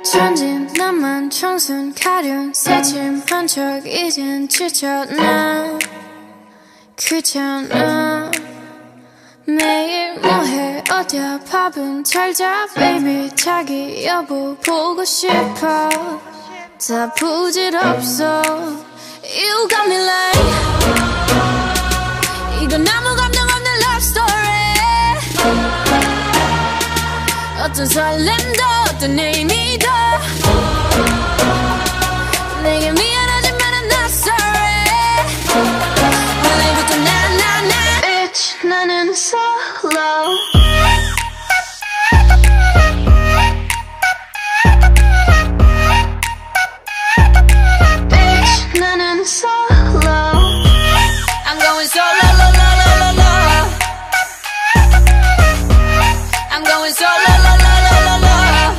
천진 나만 청순 가련 새침한 척 이젠 지쳤나 귀찮아 매일 뭐해 어디야 밥은 잘자 baby 자기 여보 보고 싶어 다 부질없어 You got me like 이건 아무 감정 없는 love story 어떤 설렘도 어떤 의미도 내게 미안하지만 I'm not sorry 원래부터 나 Bitch 나는 solo Bitch 나는 solo I'm going solo lo lo lo lo lo I'm going solo lo lo lo lo lo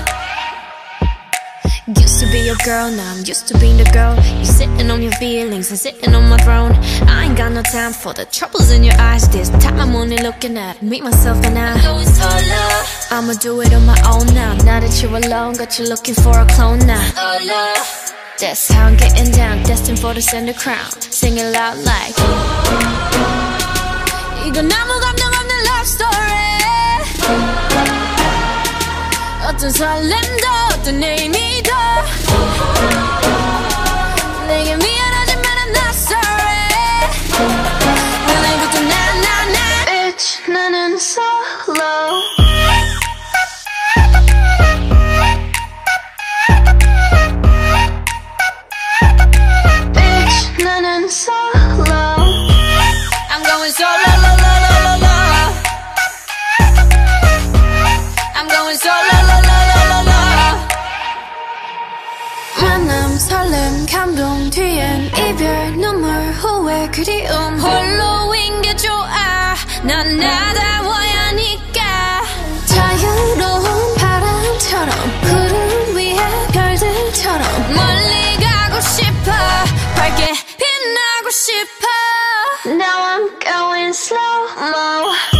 Used to be your girl, now I'm used to being the girl. You sitting on your feelings and sitting on my throne. I ain't got no time for the troubles in your eyes. This time I'm only looking at me, myself and I. I'ma do it on my own now. Now that you're alone, got you looking for a clone now. That's how I'm getting down, destined for the center crown. Sing it loud like 이건 아무 감정 없는 love story 어떤 설렘도 어떤 의미도 내게 미안하지만 I'm not sorry 원래부터 나 Bitch 나는 solo Bitch 나는 solo I'm going solo lo lo lo lo lo I'm going solo lo lo lo lo lo 만남 설렘 감동 뒤엔 이별 눈물 후회 그리움 홀로인 게 좋아 난 나다워야 하니까 자유로운 바람처럼 구름 위에 별들처럼 멀리 가고 싶어 밝게 빛나고 싶어 Now I'm going slow-mo